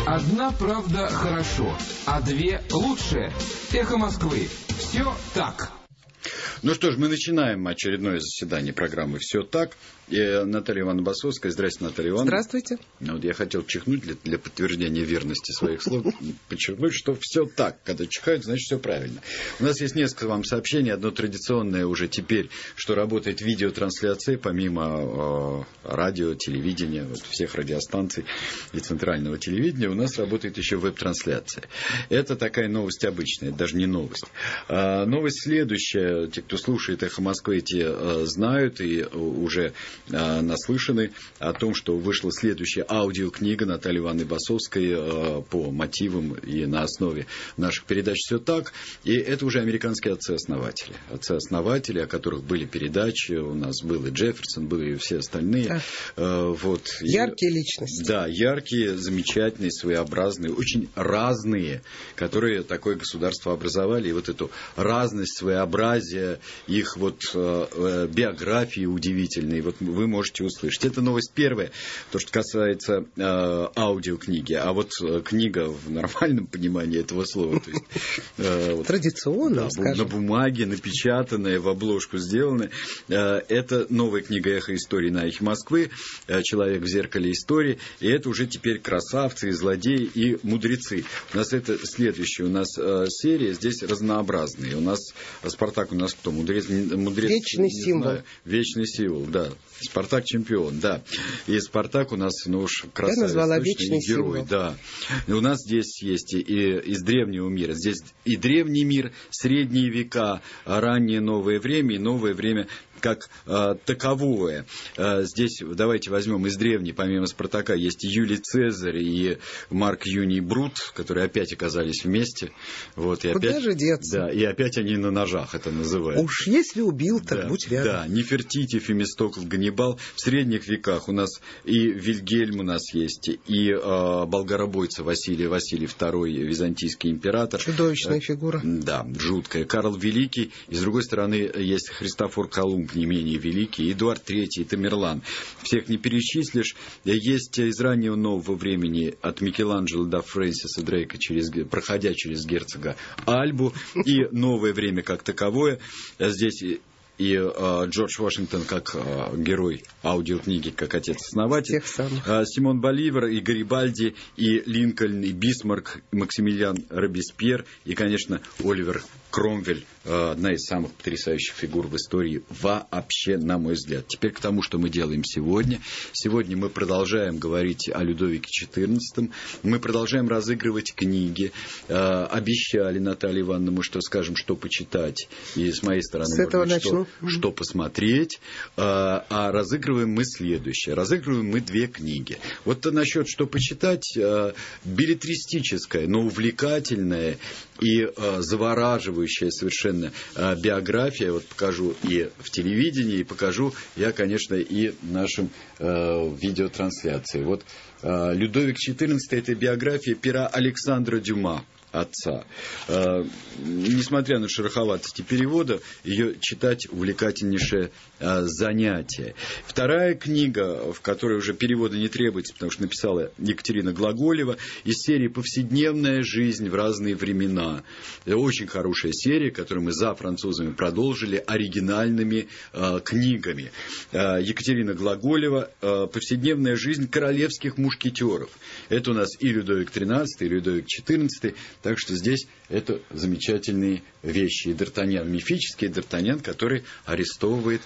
Одна правда хорошо, а две лучше. Эхо Москвы. Все так. Ну что ж, мы начинаем очередное заседание программы «Все так». И Наталья Ивановна Басовская. Здравствуйте, Наталья Ивановна. Здравствуйте. Вот я хотел чихнуть для подтверждения верности своих слов, подчеркнуть, что все так. Когда чихают, значит, все правильно. У нас есть несколько вам сообщений. Одно традиционное уже теперь, что работает видеотрансляция, помимо радио, телевидения, вот, всех радиостанций и центрального телевидения, у нас работает еще веб-трансляция. Это такая новость обычная, это даже не новость. Новость следующая. Те, кто слушает «Эхо Москвы», те знают и уже наслышаны о том, что вышла следующая аудиокнига Натальи Ивановны Басовской по мотивам и на основе наших передач «Все так». И это уже американские отцы-основатели. Отцы-основатели, о которых были передачи. У нас был и Джефферсон, были и все остальные. Вот. Яркие личности. Да, яркие, замечательные, своеобразные, очень разные, которые такое государство образовали. И вот эту разность, своеобразие, их вот биографии удивительные, вот вы можете услышать. Это новость первая, то, что касается аудиокниги. А вот книга в нормальном понимании этого слова. То есть, традиционно, да, скажем. На бумаге, напечатанная, в обложку сделанная. Это новая книга «Эхо истории» на «Эхе Москвы», «Человек в зеркале истории». И это уже теперь красавцы, и злодеи, и мудрецы. У нас это следующая у нас серия. Здесь разнообразные. У нас Спартак, у нас кто? Мудрец Вечный символ. Знаю. Вечный символ, да. Спартак чемпион, да. И Спартак у нас, ну уж красавец. Я назвала вечный герой, символ. да. И у нас здесь есть и из древнего мира. Здесь и древний мир, средние века, раннее новое время и новое время как таковое. Здесь давайте возьмем из древней, помимо Спартака, есть и Юлий Цезарь, и Марк Юний Брут, которые опять оказались вместе. Вот, и куда опять, же деться? Да, и опять они на ножах это называют. Уж если убил, так да, будь рядом. Да, Нефертити, Фемистокл, Ганнибал. В средних веках у нас и Вильгельм у нас есть, и болгаробойца Василий II, византийский император. Чудовищная фигура. Да, жуткая. Карл Великий. И с другой стороны есть Христофор Колумб, не менее великий, Эдуард III, Тамерлан. Всех не перечислишь. Есть из раннего нового времени от Микеланджело до Фрэнсиса Дрейка, проходя через герцога Альбу, и новое время как таковое. Здесь и Джордж Вашингтон как герой аудиокниги, как отец-основатель. Симон Боливар, и Гарибальди, и Линкольн, и Бисмарк, и Максимилиан Робеспьер, и, конечно, Оливер Кромвель, одна из самых потрясающих фигур в истории вообще, на мой взгляд. Теперь к тому, что мы делаем сегодня. Сегодня мы продолжаем говорить о Людовике XIV. Мы продолжаем разыгрывать книги. Обещали, Наталья Ивановна, мы что скажем, что почитать. И с моей стороны, с этого начну. Что посмотреть. А разыгрываем мы следующее. Разыгрываем мы две книги. Вот насчет что почитать. Беллетристическая, но увлекательная и завораживающая совершенно биография. Вот покажу и в телевидении, и покажу я, конечно, и в нашем видеотрансляции. Вот Людовик XIV – это биография пера Александра Дюма, отца. Несмотря на шероховатости перевода, ее читать увлекательнейшее занятие. Вторая книга, в которой уже перевода не требуется, потому что написала Екатерина Глаголева, из серии «Повседневная жизнь в разные времена». Это очень хорошая серия, которую мы за французами продолжили оригинальными книгами. Екатерина Глаголева «Повседневная жизнь королевских мушкетеров». Это у нас и Людовик XIII, и Людовик XIV. Так что здесь это замечательные вещи. И Д'Артаньян, мифический Д'Артаньян, который арестовывает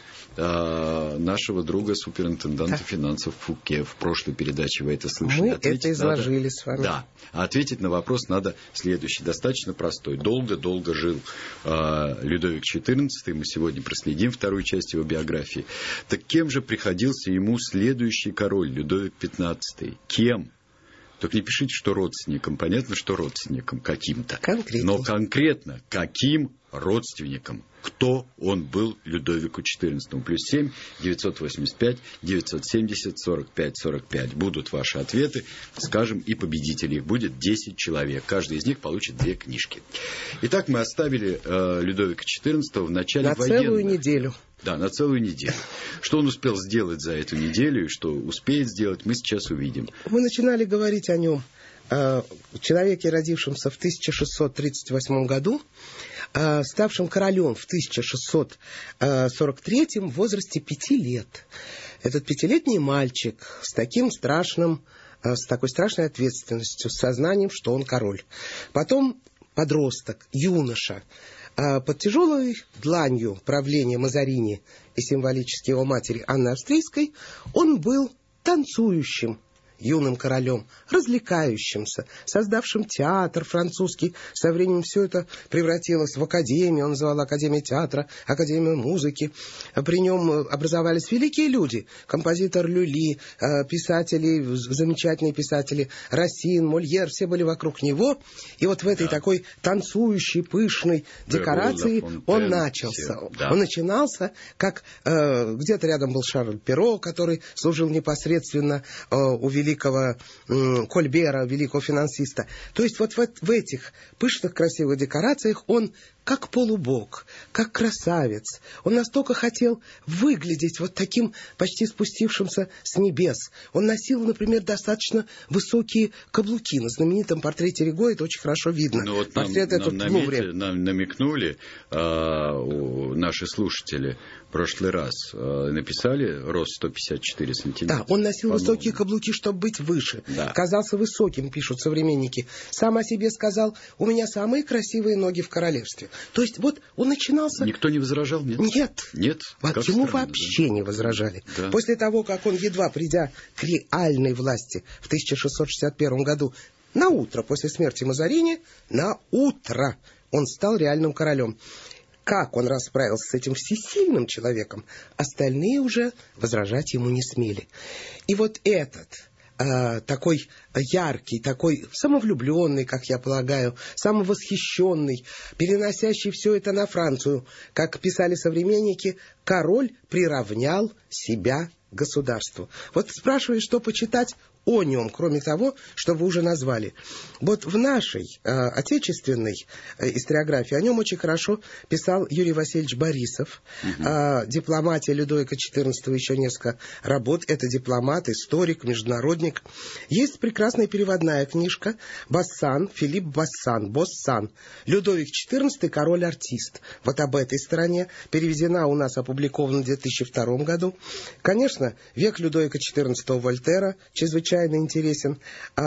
нашего друга суперинтенданта финансов Фуке. В прошлой передаче вы это слышали. Мы это изложили с вами. Да. А ответить на вопрос надо следующий. Достаточно простой. Долго-долго жил Людовик XIV. Мы сегодня проследим вторую часть его биографии. Так кем же приходился ему следующий король, Людовик XV? Кем? Только не пишите, что родственником. Понятно, что родственником каким-то. Конкретно. Но конкретно каким родственником? Кто он был Людовику XIV? +7 985 970 45 45. Будут ваши ответы. Скажем, и победителей. Их будет 10 человек. Каждый из них получит 2 книжки. Итак, мы оставили Людовика XIV в начале военных. На целую неделю. Да, на целую неделю. Что он успел сделать за эту неделю и что успеет сделать, мы сейчас увидим. Мы начинали говорить о нем человеке, родившемся в 1638 году, ставшим королем в 1643 в возрасте 5 лет. Этот 5-летний мальчик с такой страшной ответственностью, с сознанием, что он король. Потом подросток, юноша, под тяжелой дланью правления Мазарини и символически его матери Анны Австрийской он был танцующим юным королем, развлекающимся, создавшим театр французский. Со временем все это превратилось в академию, он называл Академию театра, Академию музыки. При нем образовались великие люди, композитор Люли, писатели, замечательные писатели, Рассин, Мольер, все были вокруг него. И вот в этой такой танцующей, пышной декорации он начался. Он начинался, как где-то рядом был Шарль Перро, который служил непосредственно у великого Кольбера, великого финансиста. То есть вот в этих пышных, красивых декорациях он как полубог, как красавец. Он настолько хотел выглядеть вот таким почти спустившимся с небес. Он носил, например, достаточно высокие каблуки. На знаменитом портрете Риго это очень хорошо видно. Ну, вот портрет нам намекнули наши слушатели в прошлый раз. Написали рост 154 сантиметра. Да, он носил высокие каблуки, чтобы быть выше. Да. Казался высоким, пишут современники. Сам о себе сказал: у меня самые красивые ноги в королевстве. То есть вот он начинался... Никто не возражал? Нет. Ему вообще не возражали. Да. После того, как он, едва придя к реальной власти в 1661 году, на утро после смерти Мазарини, на утро он стал реальным королем. Как он расправился с этим всесильным человеком, остальные уже возражать ему не смели. И вот этот... такой яркий, такой самовлюбленный, как я полагаю, самовосхищенный, переносящий все это на Францию, как писали современники, король приравнял себя к государству. Вот спрашиваю, что почитать о нем, кроме того, что вы уже назвали. Вот в нашей отечественной историографии о нем очень хорошо писал Юрий Васильевич Борисов. Дипломатия Людовика XIV, еще несколько работ. Это дипломат, историк, международник. Есть прекрасная переводная книжка Боссан, Филипп Боссан. Людовик XIV, король-артист. Вот об этой стороне. Переведена у нас, опубликована в 2002 году. Конечно, век Людовика XIV Вольтера чрезвычайно интересен.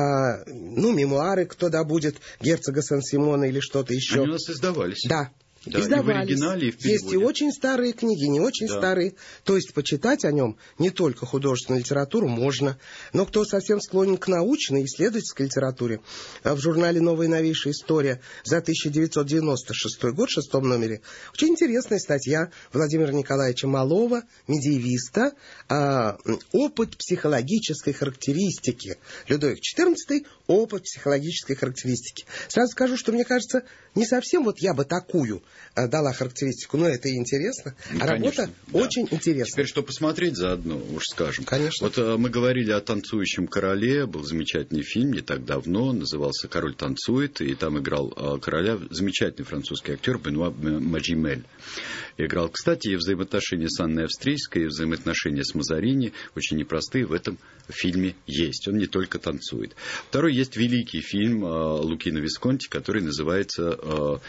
Мемуары, кто добудет, герцога Сан-Симона или что-то еще. Они у нас издавались. Да. Да, издавались. И в оригинале, и в переводе. Есть и очень старые книги, не очень старые. То есть почитать о нем не только художественную литературу можно, но кто совсем склонен к научной, исследовательской литературе, в журнале «Новая и новейшая история» за 1996 год, в 6 номере, очень интересная статья Владимира Николаевича Малова, медиевиста, «Опыт психологической характеристики». Людовик XIV, «Опыт психологической характеристики». Сразу скажу, что мне кажется, не совсем вот я бы такую дала характеристику, но это и интересно. Работа очень интересна. Теперь что посмотреть заодно, уж скажем. Конечно. Вот мы говорили о танцующем короле, был замечательный фильм не так давно, назывался «Король танцует», и там играл короля замечательный французский актер Бенуа Маджимель. Играл, кстати, и взаимоотношения с Анной Австрийской, и взаимоотношения с Мазарини очень непростые в этом фильме есть. Он не только танцует. Второй есть великий фильм Лукино Висконти, который называется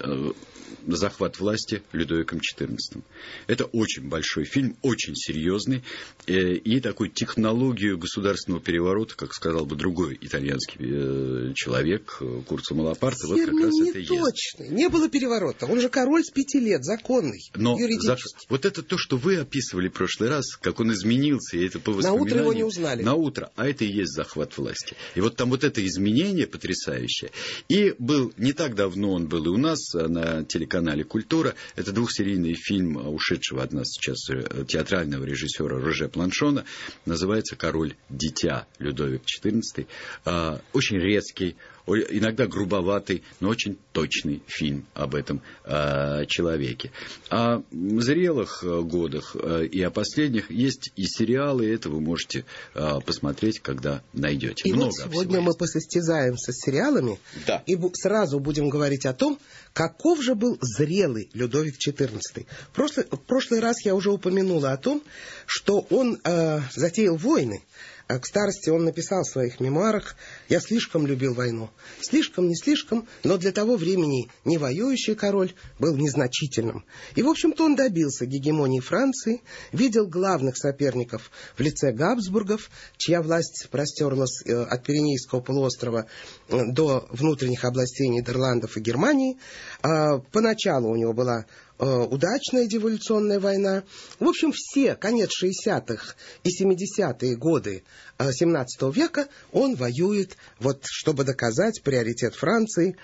«Захват власти Людовиком XIV». Это очень большой фильм, очень серьезный, и такую технологию государственного переворота, как сказал бы другой итальянский человек, Курцо Малапарте, вот как раз это и есть. Точно. Не было переворота. Он же король с 5 лет, законный, юридически. Вот это то, что вы описывали в прошлый раз, как он изменился, и это по воспоминаниям. На утро его не узнали. На утро. А это и есть захват власти. И вот там вот это изменение потрясающее. И был, не так давно он был и у нас на телеканале «Культура». Это двухсерийный фильм ушедшего от нас сейчас театрального режиссера Роже Планшона. Называется «Король-дитя» Людовик XIV. Очень резкий, иногда грубоватый, но очень точный фильм об этом человеке. О зрелых годах и о последних есть и сериалы, и это вы можете посмотреть, когда найдете. И вот сегодня мы посостязаемся с сериалами, и сразу будем говорить о том, каков же был зрелый Людовик XIV. В прошлый раз я уже упомянула о том, что он затеял войны К старости он написал в своих мемуарах: «Я слишком любил войну. Слишком, не слишком, но для того времени не воюющий король был незначительным». И, в общем-то, он добился гегемонии Франции, видел главных соперников в лице Габсбургов, чья власть простерлась от Пиренейского полуострова до внутренних областей Нидерландов и Германии. Поначалу у него была удачная деволюционная война. В общем, все конец 60-х и 70-е годы 17 века он воюет, вот, чтобы доказать приоритет Франции.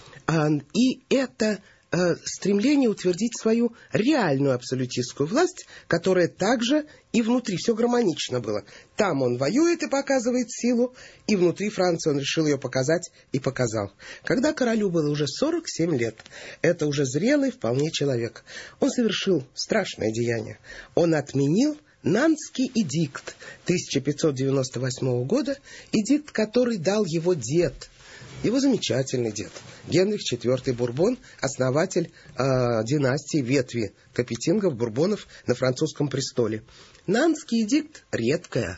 И это стремление утвердить свою реальную абсолютистскую власть, которая также и внутри, все гармонично было. Там он воюет и показывает силу, и внутри Франции он решил ее показать и показал. Когда королю было уже 47 лет, это уже зрелый вполне человек, он совершил страшное деяние. Он отменил Нанский эдикт 1598 года, эдикт, который дал его дед, его замечательный дед, Генрих IV Бурбон, основатель династии ветви Капетингов, Бурбонов на французском престоле. Нанский эдикт — редкое,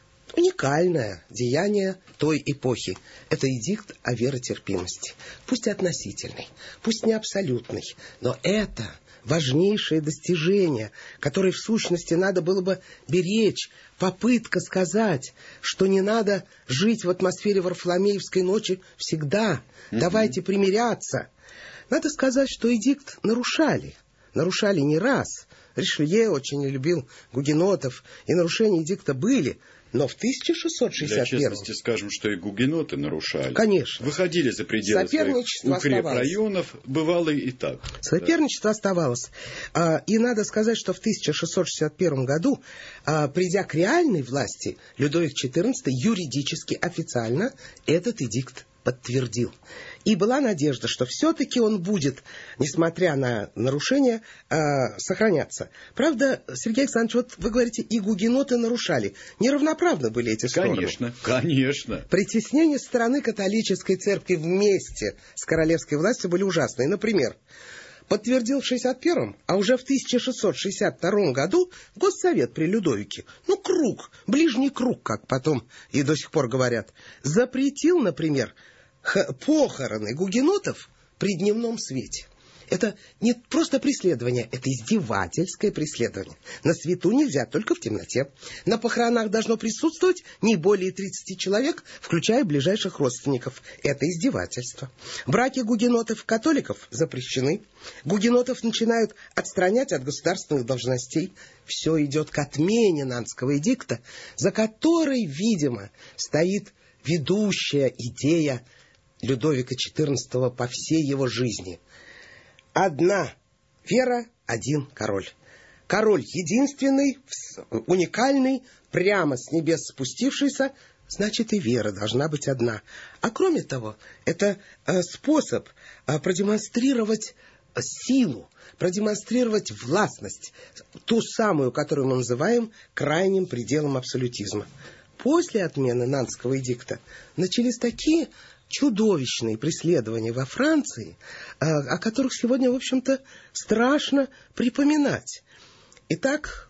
уникальное деяние той эпохи. Это эдикт о веротерпимости. Пусть относительный, пусть не абсолютный, но это важнейшее достижение, которое в сущности надо было бы беречь. Попытка сказать, что не надо жить в атмосфере Варфоломеевской ночи всегда. Давайте примиряться. Надо сказать, что эдикт нарушали. Нарушали не раз. Ришелье очень любил гугенотов, и нарушения эдикта были. Но в 1661... Для честности скажем, что и гугеноты нарушали. Конечно. Выходили за пределы своих укрепрайонов, бывало и так. Соперничество оставалось. И надо сказать, что в 1661 году, придя к реальной власти, Людовик XIV юридически, официально этот эдикт подтвердил. И была надежда, что все-таки он будет, несмотря на нарушения, сохраняться. Правда, Сергей Александрович, вот вы говорите, и гугеноты нарушали. Неравноправны были эти стороны. Конечно, конечно. Притеснения со стороны католической церкви вместе с королевской властью были ужасные. Например, подтвердил в 61-м, а уже в 1662 году Госсовет при Людовике, круг, ближний круг, как потом и до сих пор говорят, запретил, например, похороны гугенотов при дневном свете. Это не просто преследование, это издевательское преследование. На свету нельзя, только в темноте. На похоронах должно присутствовать не более 30 человек, включая ближайших родственников. Это издевательство. Браки гугенотов и католиков запрещены. Гугенотов начинают отстранять от государственных должностей. Все идет к отмене Нанского эдикта, за которой, видимо, стоит ведущая идея Людовика XIV по всей его жизни. Одна вера, один король. Король единственный, уникальный, прямо с небес спустившийся, значит и вера должна быть одна. А кроме того, это способ продемонстрировать силу, продемонстрировать властность, ту самую, которую мы называем крайним пределом абсолютизма. После отмены Нанского эдикта начались такие чудовищные преследования во Франции, о которых сегодня, в общем-то, страшно припоминать. Итак,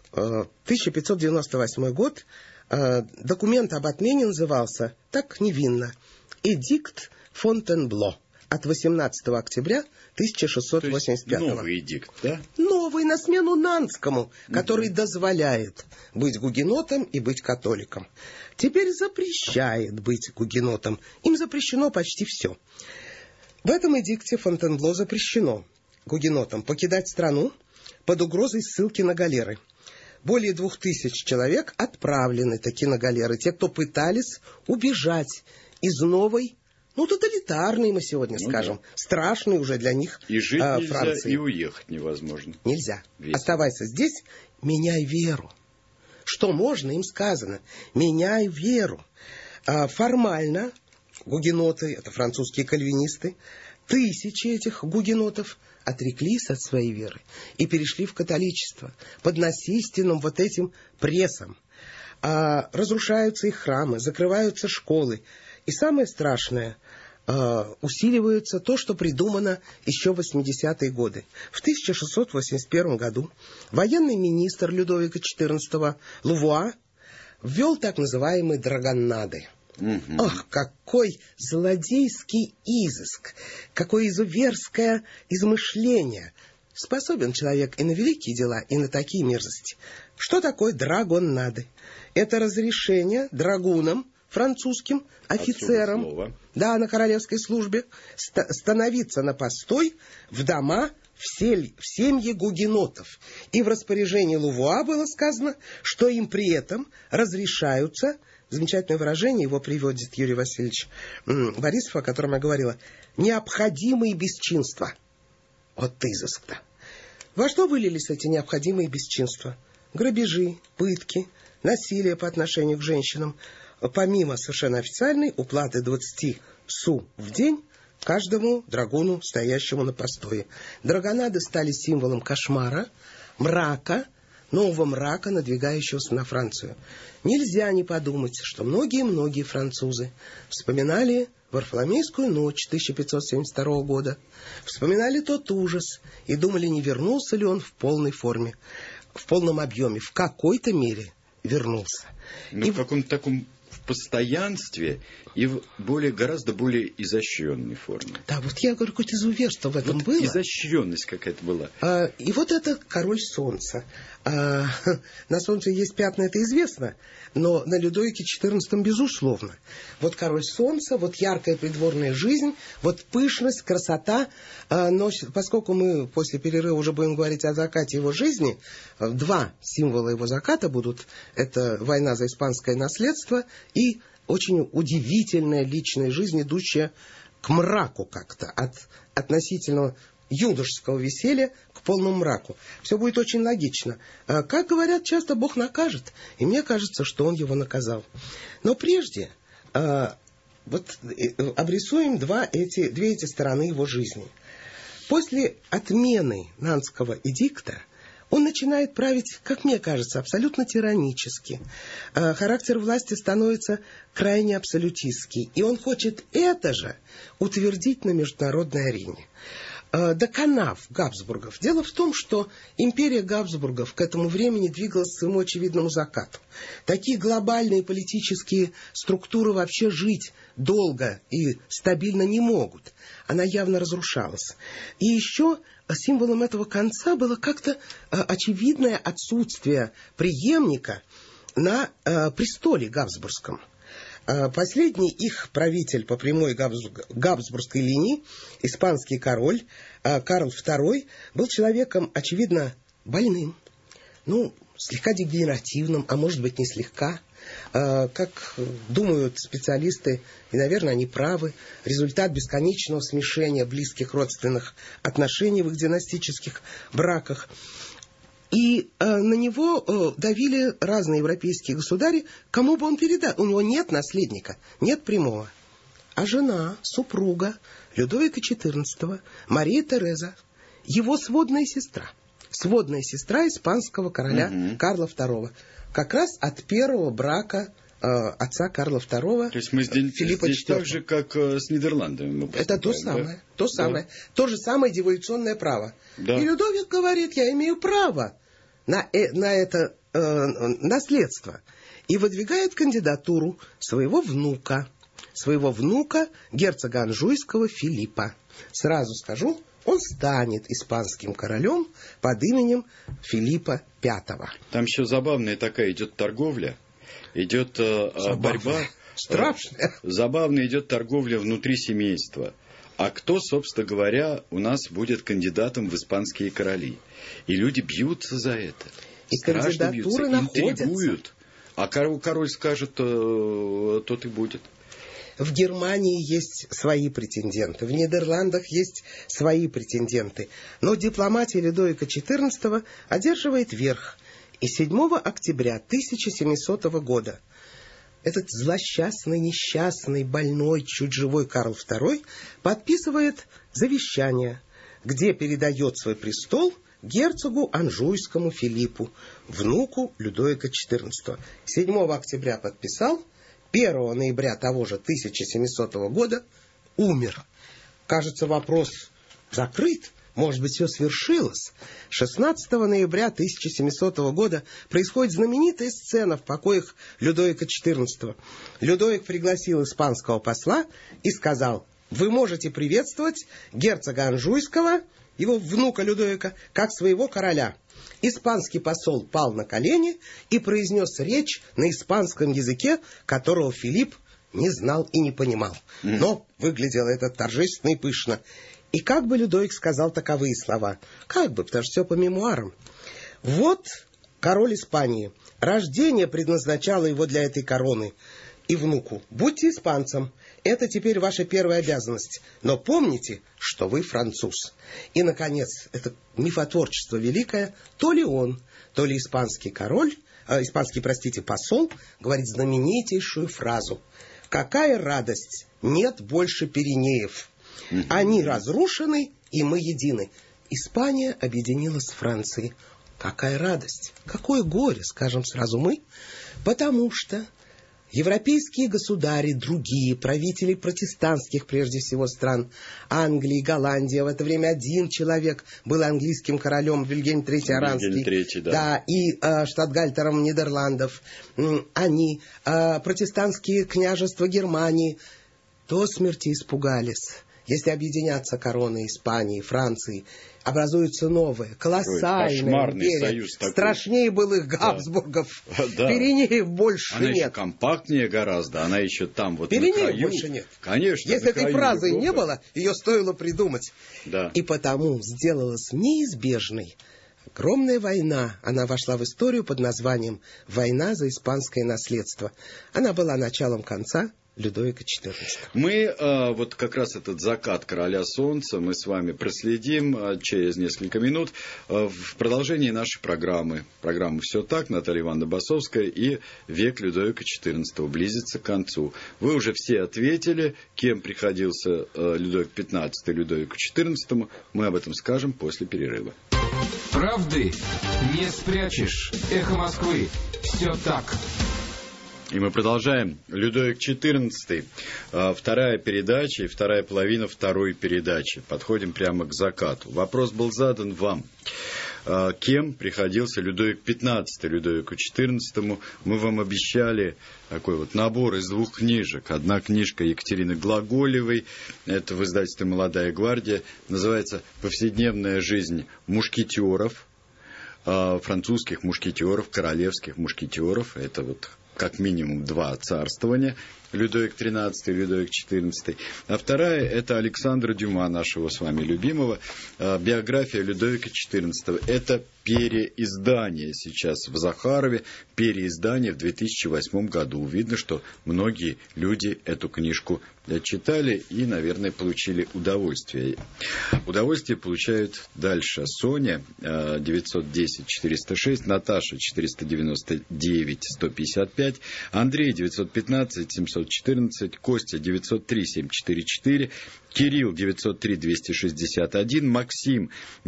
1598 год, документ об отмене назывался так невинно «Эдикт Фонтенбло» от 18 октября 1685 года. Новый эдикт, да? Новый, на смену Нанскому, который дозволяет быть гугенотом и быть католиком. Теперь запрещает быть гугенотом. Им запрещено почти все. В этом эдикте Фонтенбло запрещено гугенотам покидать страну под угрозой ссылки на галеры. Более 2000 человек отправлены таки на галеры. Те, кто пытались убежать из новой, тоталитарной, мы сегодня скажем, страшной уже для них и жить Франции. Нельзя, и уехать невозможно. Нельзя. Весело. Оставайся здесь, меняй веру. Что можно, им сказано. Меняй веру. Формально гугеноты, это французские кальвинисты, тысячи этих гугенотов отреклись от своей веры и перешли в католичество под насильственным вот этим прессом. Разрушаются их храмы, закрываются школы. И самое страшное, усиливается то, что придумано еще в 80-е годы. В 1681 году военный министр Людовика XIV Лувуа ввел так называемые драгоннады. Ах, какой злодейский изыск, какое изуверское измышление. Способен человек и на великие дела, и на такие мерзости. Что такое драгоннады? Это разрешение драгунам, французским офицерам, да, на королевской службе, становиться на постой в дома, в семьи гугенотов. И в распоряжении Лувуа было сказано, что им при этом разрешаются, замечательное выражение, его приводит Юрий Васильевич Борисов, о котором я говорила, необходимые бесчинства. Вот изыск-то. Во что вылились эти необходимые бесчинства? Грабежи, пытки, насилие по отношению к женщинам, помимо совершенно официальной уплаты 20 су в день каждому драгуну, стоящему на постое. Драгонады стали символом кошмара, мрака, нового мрака, надвигающегося на Францию. Нельзя не подумать, что многие-многие французы вспоминали Варфоломейскую ночь 1572 года, вспоминали тот ужас и думали, не вернулся ли он в полной форме, в полном объеме, в какой-то мере вернулся. Но в каком-то таком постоянстве и в гораздо более изощренной форме. Да, вот я говорю, какое-то изуверство в этом было. Изощренность какая-то была. И вот это король солнца. На солнце есть пятна, это известно, но на Людовике XIV безусловно. Вот король солнца, вот яркая придворная жизнь, вот пышность, красота. Но поскольку мы после перерыва уже будем говорить о закате его жизни, два символа его заката будут. Это война за испанское наследство и очень удивительная личная жизнь, идущая к мраку как-то, от относительного юношеского веселья к полному мраку. Все будет очень логично. Как говорят, часто Бог накажет, и мне кажется, что Он его наказал. Но прежде вот обрисуем две эти стороны его жизни. После отмены Нанского эдикта он начинает править, как мне кажется, абсолютно тиранически. Характер власти становится крайне абсолютистский. И он хочет это же утвердить на международной арене. Доконав Габсбургов. Дело в том, что империя Габсбургов к этому времени двигалась к своему очевидному закату. Такие глобальные политические структуры вообще жить долго и стабильно не могут. Она явно разрушалась. И еще символом этого конца было как-то очевидное отсутствие преемника на престоле Габсбургском. Последний их правитель по прямой Габсбургской линии, испанский король Карл II, был человеком, очевидно, больным, слегка дегенеративным, а может быть не слегка. Как думают специалисты, и, наверное, они правы, результат бесконечного смешения близких родственных отношений в их династических браках. И на него давили разные европейские государи, кому бы он передал. У него нет наследника, нет прямого. А жена, супруга Людовика XIV, Мария Тереза, его сводная сестра испанского короля Карла II, как раз от первого брака отца Карла II. То есть мы Филиппа здесь IV. так же, как с Нидерландами. Это то самое, да? То самое. Да. То же самое деволюционное право. Да. И Людовик говорит, я имею право на это наследство. И выдвигает кандидатуру своего внука, герцога Анжуйского Филиппа. Сразу скажу, он станет испанским королем под именем Филиппа V. Там еще забавная такая идет торговля, идет борьба. Страшная. Забавно идет торговля внутри семейства. А кто, собственно говоря, у нас будет кандидатом в испанские короли? И люди бьются за это. И кандидатуры находятся. Интригуют. А король скажет, тот и будет. В Германии есть свои претенденты, в Нидерландах есть свои претенденты. Но дипломатия Людовика XIV одерживает верх. И 7 октября 1700 года этот злосчастный, несчастный, больной, чуть живой Карл II подписывает завещание, где передает свой престол герцогу Анжуйскому Филиппу, внуку Людовика XIV. 7 октября подписал, 1 ноября того же 1700 года умер. Кажется, вопрос закрыт. может быть, все свершилось. 16 ноября 1700 года происходит знаменитая сцена в покоях Людовика XIV. Людовик пригласил испанского посла и сказал: вы можете приветствовать герцога Анжуйского, его внука Людовика, как своего короля. Испанский посол пал на колени и произнес речь на испанском языке, которого Филипп не знал и не понимал. Но выглядело это торжественно и пышно. И как бы Людовик сказал таковые слова? Как бы, потому что все по мемуарам. Вот король Испании. Рождение предназначало его для этой короны. И внуку: будьте испанцем. Это теперь ваша первая обязанность. Но помните, что вы француз. И, наконец, это мифотворчество великое. То ли он, то ли испанский король, посол говорит знаменитейшую фразу: какая радость, нет больше Пиренеев. Они разрушены, и мы едины. Испания объединилась с Францией. Какая радость, какое горе, скажем сразу мы, потому что европейские государи, другие правители протестантских, прежде всего, стран, Англии, Голландия, в это время один человек был английским королем, Вильгельм III Оранский, и штатгальтером Нидерландов, они, протестантские княжества Германии, до смерти испугались. Если объединятся короны Испании, Франции, образуется новое, колоссальное империя. Страшнее былых Габсбургов. Да. Пиренеев больше она нет. Она еще компактнее гораздо, она еще там вот Пиренеев на краю. Больше нет. Конечно. Если этой фразы не было, ее стоило придумать. Да. И потому сделалась неизбежной огромная война. Она вошла в историю под названием «Война за испанское наследство». Она была началом конца Людовика XIV. Мы вот как раз этот закат короля солнца мы с вами проследим через несколько минут в продолжении нашей программы. Программа «Все так», Наталья Ивановна Басовская, и век Людовика XIV близится к концу. Вы уже все ответили, кем приходился Людовик XV Людовику XIV. Мы об этом скажем после перерыва. Правды не спрячешь. Эхо Москвы. Все так. И мы продолжаем. Людовик XIV. Вторая передача и вторая половина второй передачи. Подходим прямо к закату. Вопрос был задан вам. Кем приходился Людовик XV Людовику XIV? Мы вам обещали такой вот набор из двух книжек. Одна книжка Екатерины Глаголевой, это в издательстве «Молодая гвардия», называется «Повседневная жизнь мушкетеров», французских мушкетеров, королевских мушкетеров. Это вот как минимум два царствования, Людовик XIII и Людовик XIV. А вторая – это Александра Дюма, нашего с вами любимого, биография Людовика XIV. Это переиздание сейчас в Захарове, переиздание в 2008 году. Видно, что многие люди эту книжку читали и, наверное, получили удовольствие. Удовольствие получают дальше Соня 910-406, Наташа 499-155, Андрей 915-714, Костя 903-744, Кирилл 903-261, Максим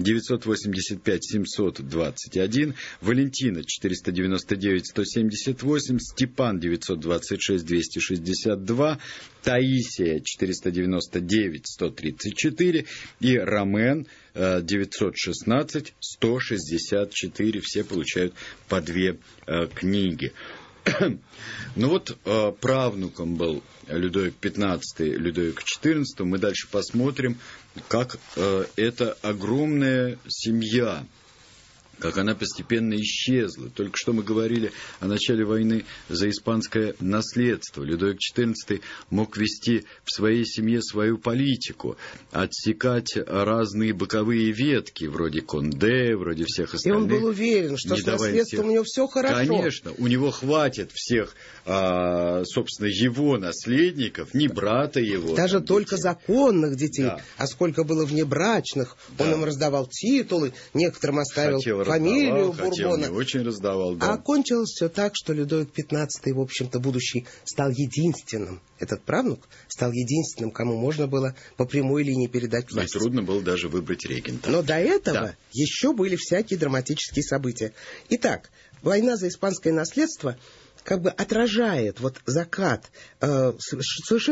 985-721, Валентина 499-178, Степан 926-262, Таисия 499-134 и Ромен 916-164. Все получают по две книги. Ну вот правнуком был Людовик XV, Людовик XIV. Мы дальше посмотрим, как эта огромная семья, как она постепенно исчезла. Только что мы говорили о начале войны за испанское наследство. Людовик XIV мог вести в своей семье свою политику, отсекать разные боковые ветки, вроде Конде, вроде всех остальных. И он был уверен, что с наследством у него все хорошо. Конечно, у него хватит всех, собственно, его наследников, не брата его. Даже только законных детей. Да. А сколько было внебрачных. Да. Он им раздавал титулы, некоторым оставил фамилию Бурбона. Не очень раздавал, да. А окончилось все так, что Людовик XV, в общем-то, будущий, стал единственным. Этот правнук стал единственным, кому можно было по прямой линии передать власть. И трудно было даже выбрать регента. Но до этого еще были всякие драматические события. Итак, война за испанское наследство как бы отражает вот закат совершенно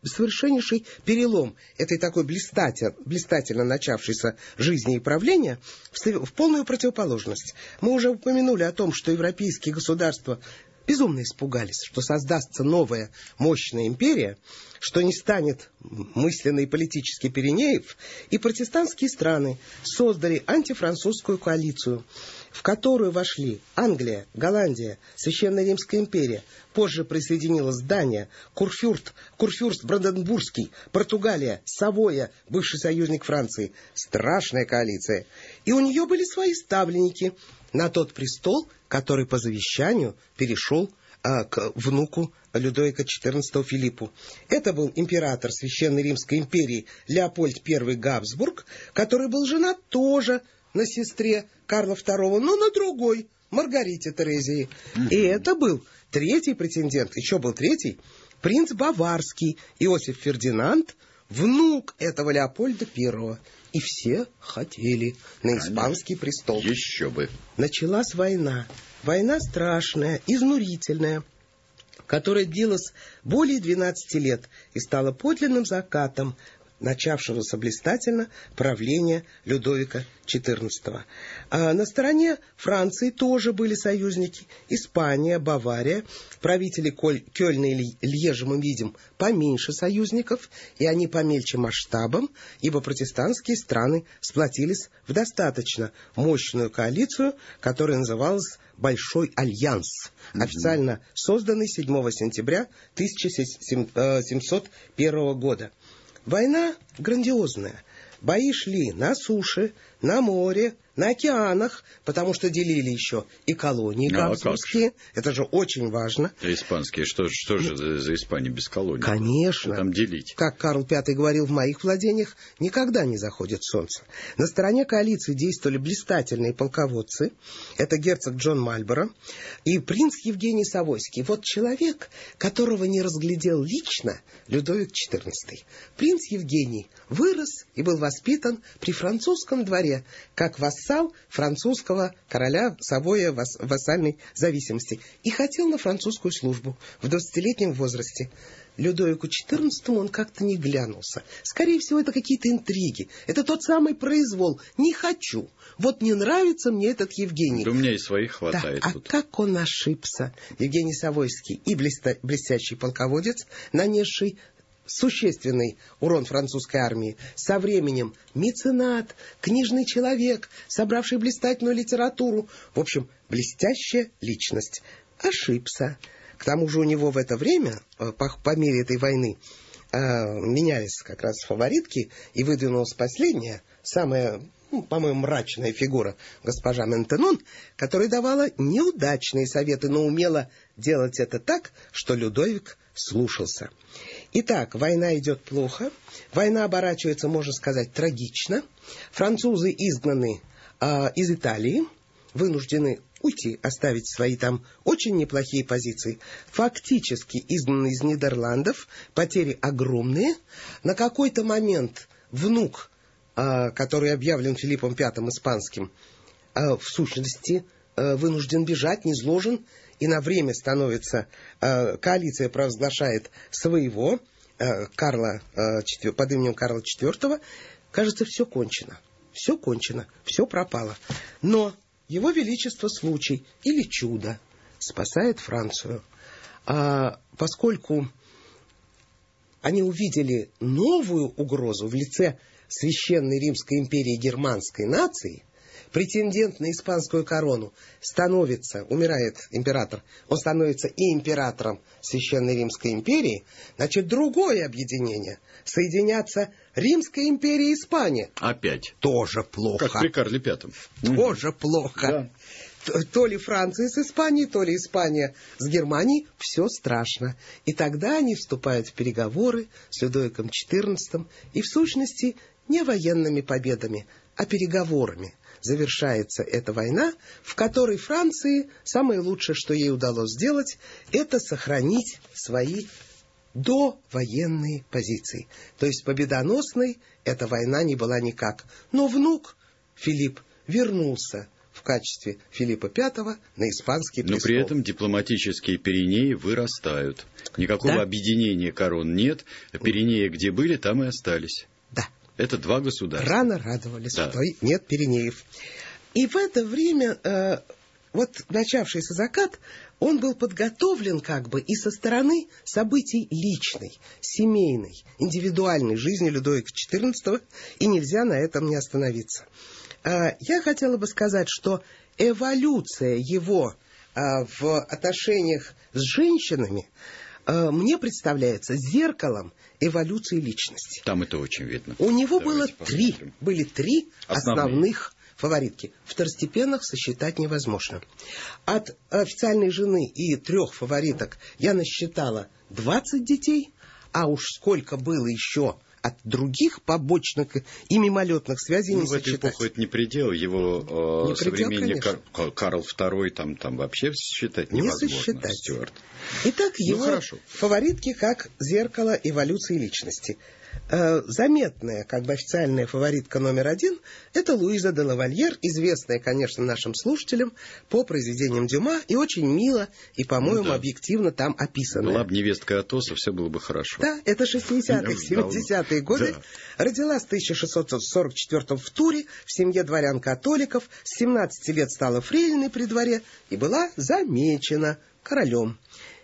совершеннейший перелом этой такой блистательно начавшейся жизни и правления в полную противоположность. Мы уже упомянули о том, что европейские государства безумно испугались, что создастся новая мощная империя, что не станет мысленно и политически Пиренеев, и протестантские страны создали антифранцузскую коалицию, в которую вошли Англия, Голландия, Священная Римская империя, позже присоединилась Дания, Курфюрст Бранденбургский, Португалия, Савоя, бывший союзник Франции. Страшная коалиция. И у нее были свои ставленники на тот престол, который по завещанию перешел к внуку Людовика XIV Филиппу. Это был император Священной Римской империи Леопольд I Габсбург, который был женат тоже на сестре Карла II, но на другой, Маргарите Терезии. И это был третий претендент, еще был третий, принц Баварский Иосиф Фердинанд, внук этого Леопольда I. И все хотели на испанский престол. Еще бы. Началась война. Война страшная, изнурительная, которая длилась более 12 лет и стала подлинным закатом начавшегося блистательно правления Людовика XIV. А на стороне Франции тоже были союзники. Испания, Бавария. Правители Кёльна и Льежа мы видим поменьше союзников, и они помельче масштабом, ибо протестантские страны сплотились в достаточно мощную коалицию, которая называлась Большой Альянс, официально созданный 7 сентября 1701 года. Война грандиозная. Бои шли на суше, на море, на океанах, потому что делили еще и колонии габсбургские. Это же очень важно. Испанские. Что же за Испания без колоний? Конечно. Там делить. Как Карл V говорил, в моих владениях никогда не заходит солнце. На стороне коалиции действовали блистательные полководцы. Это герцог Джон Мальборо и принц Евгений Савойский. Вот человек, которого не разглядел лично Людовик XIV. Принц Евгений вырос и был воспитан при французском дворе, как вассал французского короля Савоя в вассальной зависимости, и хотел на французскую службу в 20-летнем возрасте. Людовику XIV он как-то не глянулся. Скорее всего, это какие-то интриги. Это тот самый произвол. Не хочу. Вот не нравится мне этот Евгений. Да у меня и своих хватает. Да, тут. А как он ошибся, Евгений Савойский, и блестящий полководец, нанесший существенный урон французской армии, со временем меценат, книжный человек, собравший блистательную литературу, в общем, блестящая личность, ошибся. К тому же у него в это время, по мере этой войны, менялись как раз фаворитки, и выдвинулась последняя, самая, по-моему, мрачная фигура, госпожа Ментенон, которая давала неудачные советы, но умела делать это так, что Людовик слушался. Итак, война идет плохо, война оборачивается, можно сказать, трагично. Французы изгнаны из Италии, вынуждены уйти, оставить свои там очень неплохие позиции. Фактически изгнаны из Нидерландов, потери огромные. На какой-то момент внук, который объявлен Филиппом V Испанским, в сущности вынужден бежать, низложен, и на время становится, коалиция провозглашает своего Карла под именем Карла IV. Кажется, все кончено. Все кончено, все пропало. Но Его Величество случай или чудо спасает Францию. Поскольку они увидели новую угрозу в лице Священной Римской империи германской нации, претендент на испанскую корону умирает император, он становится и императором Священной Римской империи, значит, другое объединение. Соединятся Римская империя и Испания. Опять. Тоже плохо. Как при Карле V. Тоже плохо. Да. То ли Франция с Испанией, то ли Испания с Германией. Все страшно. И тогда они вступают в переговоры с Людовиком XIV. И в сущности не военными победами, а переговорами завершается эта война, в которой Франции самое лучшее, что ей удалось сделать, это сохранить свои довоенные позиции. То есть победоносной эта война не была никак. Но внук Филипп вернулся в в качестве Филиппа V на испанский престол. Но при этом дипломатические Пиренеи вырастают. Никакого объединения корон нет. Пиренеи где были, там и остались. Да. Это два государства. Рано радовались, что нет Пиренеев. И в это время, начавшийся закат, он был подготовлен и со стороны событий личной, семейной, индивидуальной жизни Людовика XIV, и нельзя на этом не остановиться. Я хотела бы сказать, что эволюция его в отношениях с женщинами мне представляется зеркалом эволюции личности. Там это очень видно. У него были три основных фаворитки. Второстепенных сосчитать невозможно. От официальной жены и 3 фавориток я насчитала 20 детей, а уж сколько было еще от других побочных и мимолетных связей не сочетать. В эту эпоху это не предел. Его современник Карл II там вообще считать невозможно. Не сосчитать. Стюарт. Итак, его фаворитки как зеркало эволюции личности. Заметная, официальная фаворитка номер 1 — это Луиза де Лавальер, известная, конечно, нашим слушателям по произведениям Дюма, и очень мило, и, по-моему, объективно там описанная. Была бы невесткой Атоса, все было бы хорошо. Да, это 60-е, 70-е годы. Да. Родилась в 1644 в Туре, в семье дворян-католиков, с 17 лет стала фрейлиной при дворе и была замечена королем.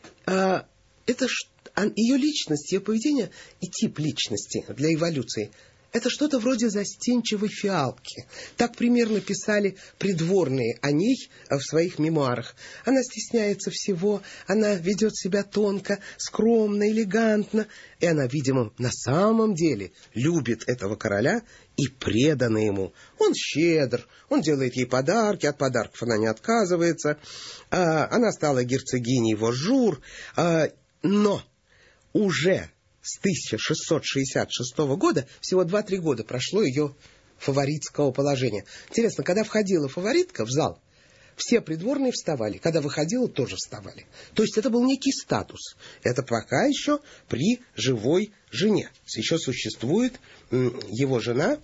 Ее личность, ее поведение и тип личности для эволюции — это что-то вроде застенчивой фиалки. Так примерно писали придворные о ней в своих мемуарах. Она стесняется всего, она ведет себя тонко, скромно, элегантно, и она, видимо, на самом деле любит этого короля и предана ему. Он щедр, он делает ей подарки, от подарков она не отказывается. Она стала герцогиней Вожур, но уже с 1666 года, всего 2-3 года прошло ее фаворитского положения. Интересно, когда входила фаворитка в зал, все придворные вставали. Когда выходила, тоже вставали. То есть это был некий статус. Это пока еще при живой жене. Еще существует его жена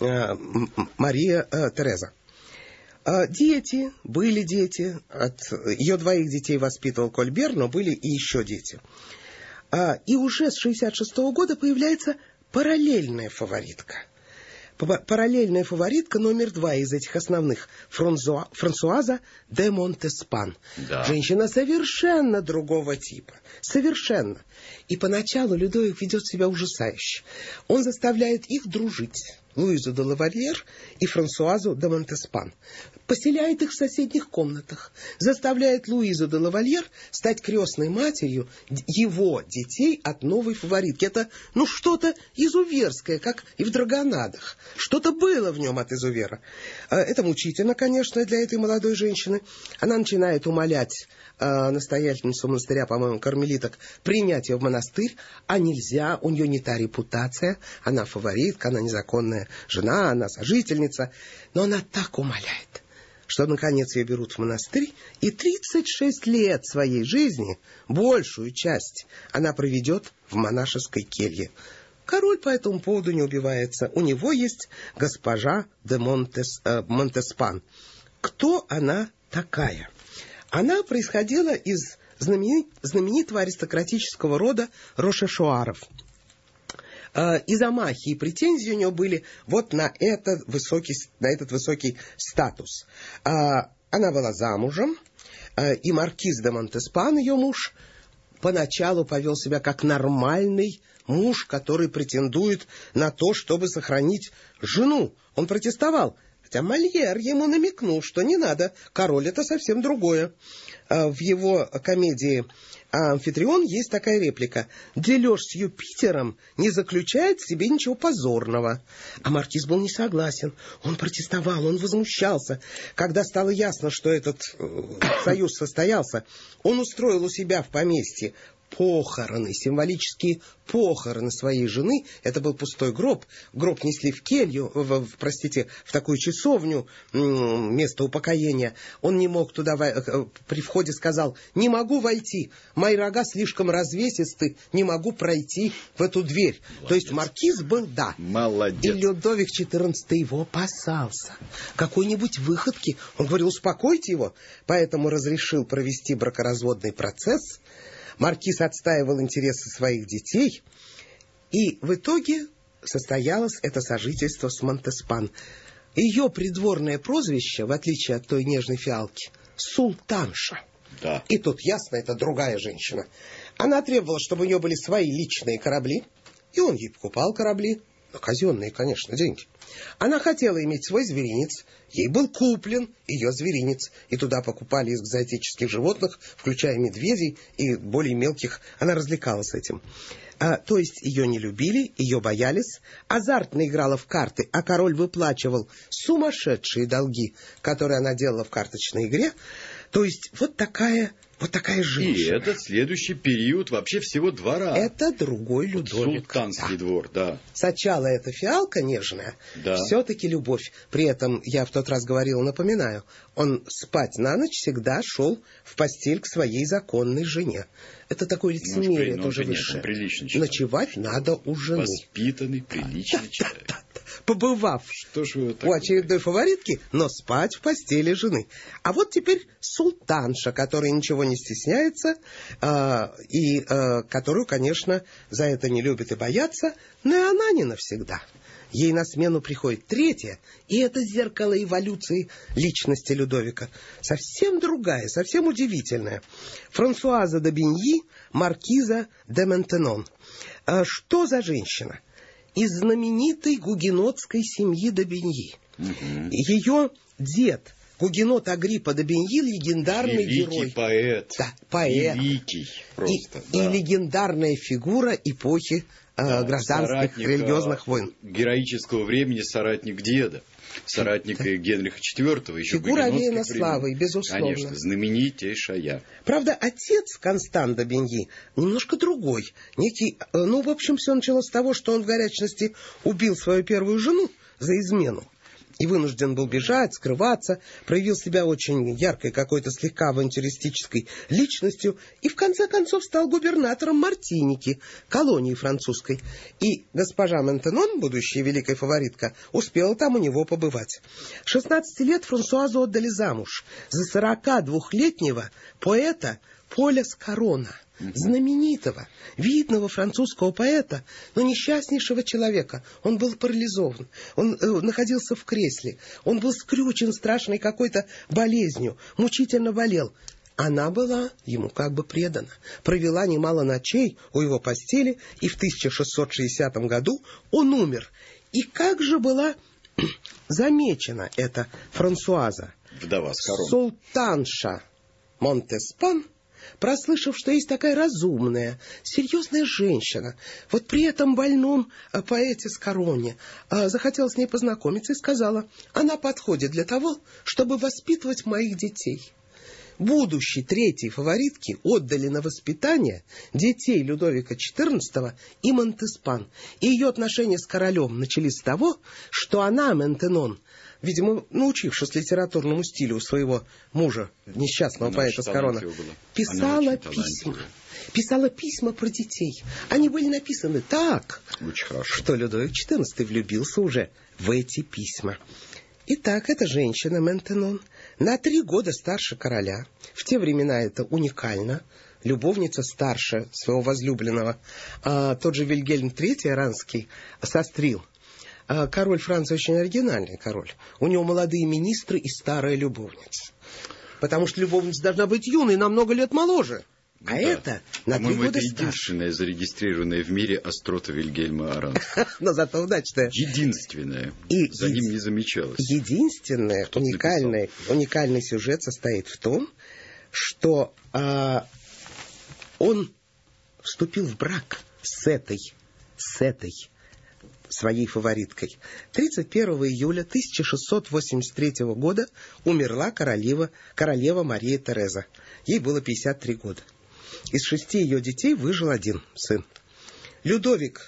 Мария Тереза. Дети, были дети. От ее 2 детей воспитывал Кольбер, но были и еще дети. И уже с 1966 года появляется параллельная фаворитка. Параллельная фаворитка номер 2 из этих основных — Франсуаза де Монтеспан. Да. Женщина совершенно другого типа. Совершенно. И поначалу Людовик ведет себя ужасающе. Он заставляет их дружить. Луизу де Лавальер и Франсуазу де Монтеспан. Поселяет их в соседних комнатах. Заставляет Луизу де Лавальер стать крестной матерью его детей от новой фаворитки. Это, что-то изуверское, как и в Драгонадах. Что-то было в нем от изувера. Это мучительно, конечно, для этой молодой женщины. Она начинает умолять настоятельницу монастыря, по-моему, кармелиток, принять ее в монастырь, а нельзя, у нее не та репутация, она фаворитка, она незаконная жена, она сожительница, но она так умоляет, что, наконец, ее берут в монастырь, и 36 лет своей жизни, большую часть, она проведет в монашеской келье. Король по этому поводу не убивается. У него есть госпожа де Монтеспан. Кто она такая? Она происходила из знаменитого аристократического рода Рошешуаров. И замахи, и претензии у нее были на этот высокий статус. Она была замужем, и маркиз де Монтеспан, ее муж, поначалу повел себя как нормальный муж, который претендует на то, чтобы сохранить жену. Он протестовал, хотя Мольер ему намекнул, что не надо, король — это совсем другое. В его комедии «Амфитрион» есть такая реплика: «Дележ с Юпитером не заключает в себе ничего позорного». А маркиз был не согласен. Он протестовал, он возмущался. Когда стало ясно, что этот союз состоялся, он устроил у себя в поместье похороны, символические похороны своей жены. Это был пустой гроб. Гроб несли в келью, в такую часовню, место упокоения. Он не мог туда, при входе сказал: не могу войти, мои рога слишком развесисты, не могу пройти в эту дверь. Молодец. То есть маркиз был, да. Молодец. И Людовик XIV его опасался. Какой-нибудь выходки. Он говорил: успокойте его. Поэтому разрешил провести бракоразводный процесс. Маркиз отстаивал интересы своих детей, и в итоге состоялось это сожительство с Монтеспан. Ее придворное прозвище, в отличие от той нежной фиалки, султанша. Да. И тут ясно, это другая женщина. Она требовала, чтобы у нее были свои личные корабли, и он ей покупал корабли. Но казенные, конечно, деньги. Она хотела иметь свой зверинец, ей был куплен ее зверинец, и туда покупали экзотических животных, включая медведей и более мелких. Она развлекалась этим. То есть ее не любили, ее боялись, азартно играла в карты, а король выплачивал сумасшедшие долги, которые она делала в карточной игре. То есть вот такая женщина. И это следующий период вообще всего двора. Это другой Людовик. Султанский двор, да. Сначала это фиалка нежная, да. Все-таки любовь. При этом, я в тот раз говорил, напоминаю, он спать на ночь всегда шел в постель к своей законной жене. Это такое лицемерие тоже выше. Ночевать надо у жены. Воспитанный, приличный человек. Побывав у очередной фаворитки, но спать в постели жены. А вот теперь султанша, которая ничего не стесняется, и которую, конечно, за это не любят и боятся, но и она не навсегда. Ей на смену приходит третья, и это зеркало эволюции личности Людовика. Совсем другая, совсем удивительная. Франсуаза де Биньи, маркиза де Ментенон. Что за женщина? Из знаменитой гугенотской семьи де Биньи. Ее дед, гугенот Агриппа де Биньи, легендарный великий герой. Поэт. Да, поэт. Великий просто. И легендарная фигура эпохи гражданских религиозных войн. Героического времени соратник деда. Соратник Генриха IV. Еще фигура овеяна славой, безусловно. Конечно, знаменитейшая. Правда, отец Констант де Биньи немножко другой. Некий, в общем, все началось с того, что он в горячности убил свою первую жену за измену. И вынужден был бежать, скрываться, проявил себя очень яркой, какой-то слегка авантюристической личностью, и в конце концов стал губернатором Мартиники, колонии французской. И госпожа Ментенон, будущая великая фаворитка, успела там у него побывать. 16 лет Франсуазу отдали замуж за 42-летнего поэта Поля Скарона. Знаменитого, видного французского поэта, но несчастнейшего человека. Он был парализован, он находился в кресле, он был скрючен страшной какой-то болезнью, мучительно болел. Она была ему как бы предана, провела немало ночей у его постели, и в 1660 году он умер. И как же была замечена эта Франсуаза, вдова Скарон, султанша Монтеспан, прослышав, что есть такая разумная, серьезная женщина, вот при этом больном поэте Скароне, захотела с ней познакомиться и сказала: она подходит для того, чтобы воспитывать моих детей. Будущей третьей фаворитке отдали на воспитание детей Людовика XIV и Монтеспан. И ее отношения с королем начались с того, что она, Ментенон, видимо, научившись литературному стилю своего мужа, несчастного поэта Скарона, писала письма. Писала письма про детей. Они были написаны так, что Людовик XIV влюбился уже в эти письма. Итак, эта женщина, Ментенон, на 3 года старше короля. В те времена это уникально. Любовница старше своего возлюбленного. Тот же Вильгельм III Оранский сострил. Король Франции очень оригинальный король. У него молодые министры и старая любовница. Потому что любовница должна быть юной, на много лет моложе. А это на 3 года старше. Это единственная зарегистрированная в мире острота Вильгельма Оранского. Но зато удачная. Единственная. За ним не замечалось. Единственный уникальный сюжет состоит в том, что он вступил в брак с этой своей фавориткой. 31 июля 1683 года умерла королева Мария Тереза. Ей было 53 года. Из 6 ее детей выжил 1 сын. Людовик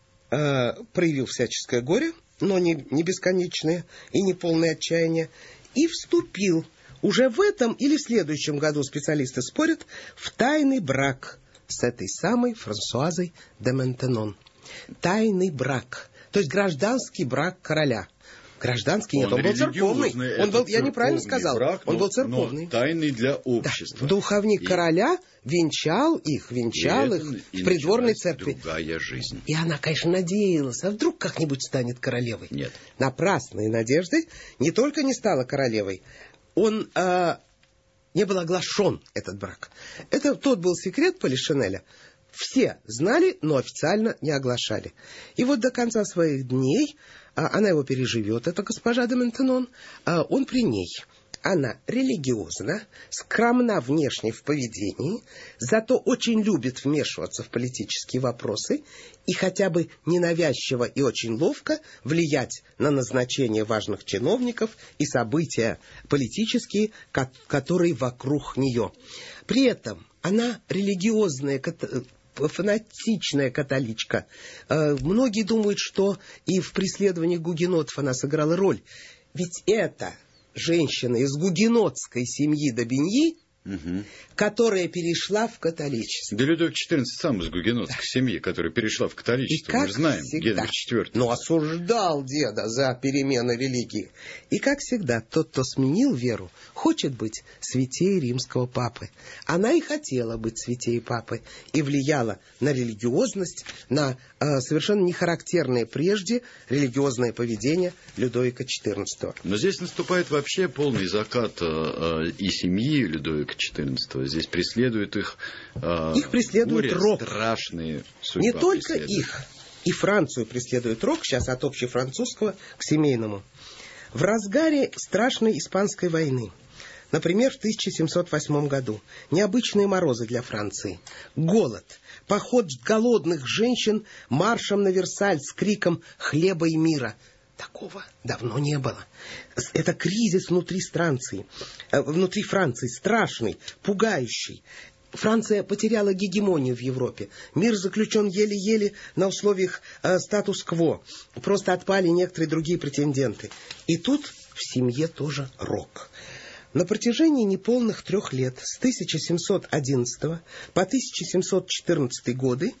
проявил всяческое горе, но не бесконечное и не полное отчаяние, и вступил уже в этом или в следующем году, специалисты спорят, в тайный брак с этой самой Франсуазой де Ментенон. Тайный брак, то есть гражданский брак короля. Гражданский нет, он был церковный. Он был, я неправильно сказал, брак, он был церковный. Тайный для общества. Да. Духовник короля венчал их в придворной церкви. Другая жизнь. И она, конечно, надеялась, а вдруг как-нибудь станет королевой. Нет. Напрасные надежды. Не только не стала королевой, он не был оглашен, этот брак. Это тот был секрет Полишинеля. Все знали, но официально не оглашали. И вот до конца своих дней она его переживет, эта госпожа де Ментенон, он при ней. Она религиозна, скромна внешне в поведении, зато очень любит вмешиваться в политические вопросы и хотя бы ненавязчиво и очень ловко влиять на назначение важных чиновников и события политические, которые вокруг нее. При этом она религиозная, фанатичная католичка. Многие думают, что и в преследовании гугенотов она сыграла роль. Ведь это женщина из гугенотской семьи Добиньи, которая перешла в католичество. Да Людовик XIV сам из гугенотской семьи, которая перешла в католичество. Мы же знаем, Генрих IV. Но осуждал деда за перемены религии. И, как всегда, тот, кто сменил веру, хочет быть святей римского папы. Она и хотела быть святей папы. И влияла на религиозность, на совершенно нехарактерное прежде религиозное поведение Людовика XIV. Но здесь наступает вообще полный закат и семьи Людовика XIV. Здесь преследуют их преследует рок. Страшные судьбы. Не только их. И Францию преследует рок, сейчас от общефранцузского к семейному. В разгаре страшной испанской войны, например, в 1708 году, необычные морозы для Франции, голод, поход голодных женщин маршем на Версаль с криком «Хлеба и мира». Такого давно не было. Это кризис внутри Франции, страшный, пугающий. Франция потеряла гегемонию в Европе. Мир заключен еле-еле на условиях статус-кво. Просто отпали некоторые другие претенденты. И тут в семье тоже рок. На протяжении неполных 3 лет, с 1711 по 1714 годы,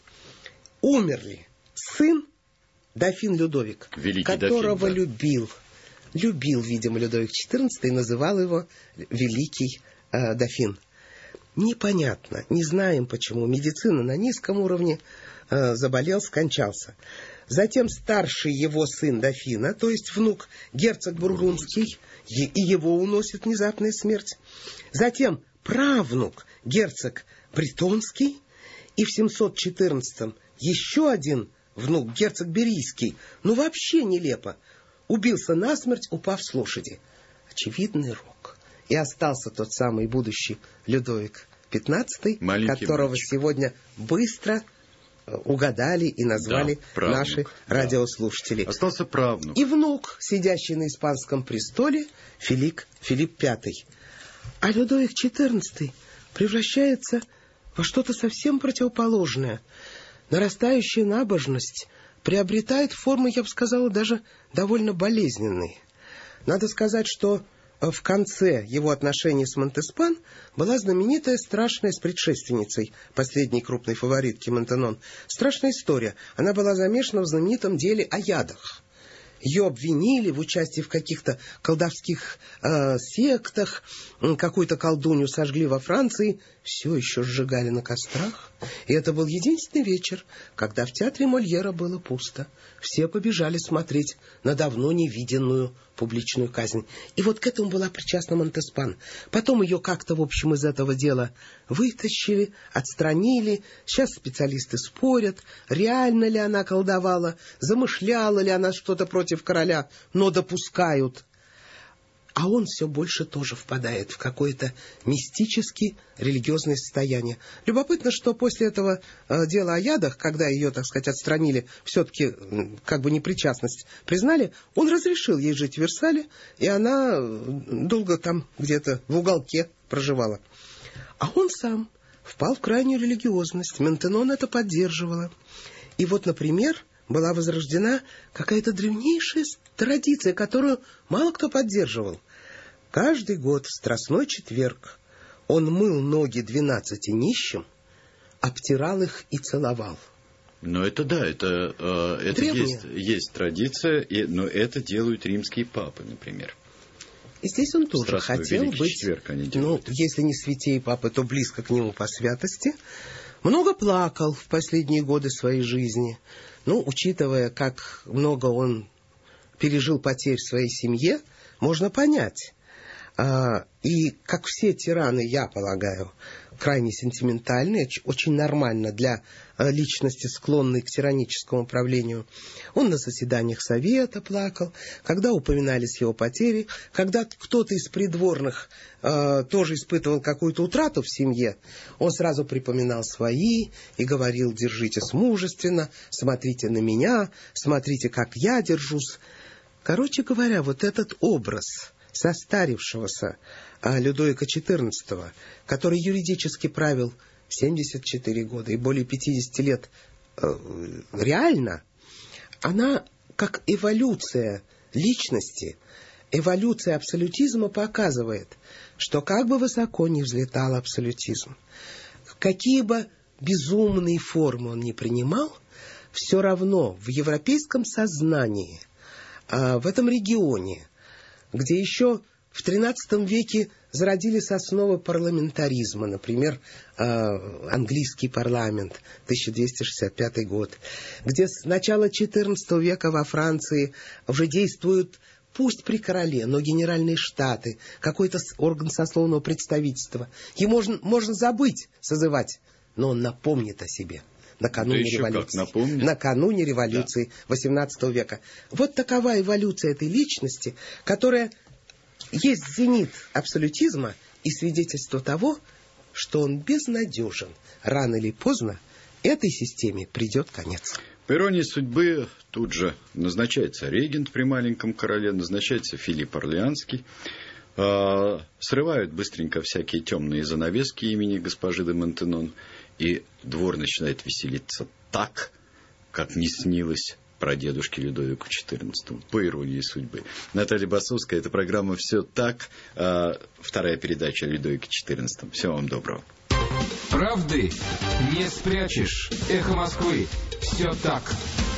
умерли сын дофин Людовик, которого любил, видимо, Людовик XIV и называл его Великий дофин. Непонятно, не знаем почему. Медицина на низком уровне, заболел, скончался. Затем старший его сын дофина, то есть внук, герцог Бургундский, и его уносит внезапная смерть. Затем правнук, герцог Бретонский, и в 714-м еще один внук, герцог Берийский, вообще нелепо, убился насмерть, упав с лошади. Очевидный рок. И остался тот самый будущий Людовик XV, которого сегодня быстро угадали и назвали наши радиослушатели. Остался правнук. И внук, сидящий на испанском престоле, Филипп V. А Людовик XIV превращается во что-то совсем противоположное. Нарастающая набожность приобретает формы, я бы сказала, даже довольно болезненные. Надо сказать, что в конце его отношений с Монтеспан была знаменитая страшная с предшественницей последней крупной фаворитки Ментенон. Страшная история. Она была замешана в знаменитом деле о ядах. Ее обвинили в участии в каких-то колдовских сектах, какую-то колдунью сожгли во Франции, все еще сжигали на кострах. И это был единственный вечер, когда в театре Мольера было пусто. Все побежали смотреть на давно невиденную публичную казнь. И вот к этому была причастна Монтеспан. Потом ее как-то, в общем, из этого дела вытащили, отстранили. Сейчас специалисты спорят, реально ли она колдовала, замышляла ли она что-то против короля, но допускают. А он все больше тоже впадает в какое-то мистическое религиозное состояние. Любопытно, что после этого дела о ядах, когда ее, так сказать, отстранили, все-таки как бы непричастность признали, он разрешил ей жить в Версале, и она долго там где-то в уголке проживала. А он сам впал в крайнюю религиозность. Ментенон это поддерживала. И вот, например, была возрождена какая-то древнейшая традиция, которую мало кто поддерживал. Каждый год в Страстной четверг он мыл ноги 12 нищим, обтирал их и целовал. Ну, это да, это есть традиция, но это делают римские папы, например. И здесь он тоже хотел быть, если не святей папы, то близко к нему по святости. Много плакал в последние годы своей жизни. Учитывая, как много он пережил потерь в своей семье, можно понять. И как все тираны, я полагаю, крайне сентиментальные, очень нормально для личности, склонной к тираническому правлению. Он на заседаниях совета плакал, когда упоминались его потери, когда кто-то из придворных тоже испытывал какую-то утрату в семье, он сразу припоминал свои и говорил: держитесь мужественно, смотрите на меня, смотрите, как я держусь. Короче говоря, вот этот образ состарившегося Людовика XIV, который юридически правил 74 года и более 50 лет реально, она как эволюция личности, эволюция абсолютизма показывает, что как бы высоко ни взлетал абсолютизм, какие бы безумные формы он ни принимал, все равно в европейском сознании, в этом регионе, где еще в XIII веке зародились основы парламентаризма, например, английский парламент, 1265 год, где с начала XIV века во Франции уже действуют, пусть при короле, но генеральные штаты, какой-то орган сословного представительства. Его можно забыть созывать, но он напомнит о себе. Накануне революции. Накануне революции XVIII века. Вот такова эволюция этой личности, которая есть зенит абсолютизма и свидетельство того, что он безнадежен. Рано или поздно этой системе придет конец. По иронии судьбы тут же назначается регент при маленьком короле, назначается Филипп Орлеанский. Срывают быстренько всякие темные занавески имени госпожи де Ментенон. И двор начинает веселиться так, как не снилось прадедушке Людовику XIV, по иронии судьбы. Наталья Басовская, эта программа «Все так». Вторая передача о Людовике XIV. Всего вам доброго. Правды не спрячешь. Эхо Москвы. Все так.